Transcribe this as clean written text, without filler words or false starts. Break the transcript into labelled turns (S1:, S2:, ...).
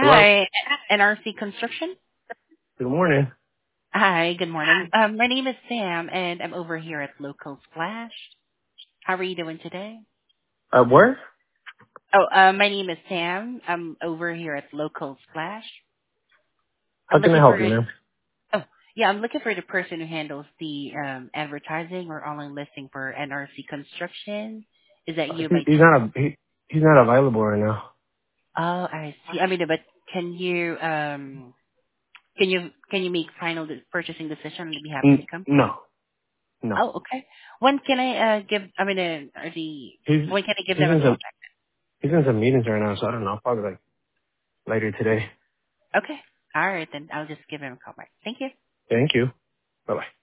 S1: Hello?
S2: Hi, NRC Construction.
S1: Good morning.
S2: Hi, good morning. My name is Sam, and I'm over here at Local Splash. How are you doing today?
S1: Where?
S2: Oh, my name is Sam. I'm over here at Local Splash.
S1: How
S2: I'm
S1: can I
S2: looking
S1: help
S2: for
S1: you, ma'am?
S2: oh, yeah, I'm looking for the person who handles the advertising or online listing for NRC Construction. Is that you by
S1: He's
S2: chance?
S1: not he's not available right now.
S2: Oh, I see. I mean, but can you can you make final purchasing decision on behalf of the company?
S1: No, no.
S2: Oh, okay. When can I give? I mean,
S1: He's
S2: when can I give
S1: he's
S2: them a
S1: in
S2: call
S1: some
S2: back?
S1: he's in some meetings right now, so I don't know. Probably like later today.
S2: Okay. All right, then I'll just give him a call back. Thank you.
S1: Thank you. Bye bye.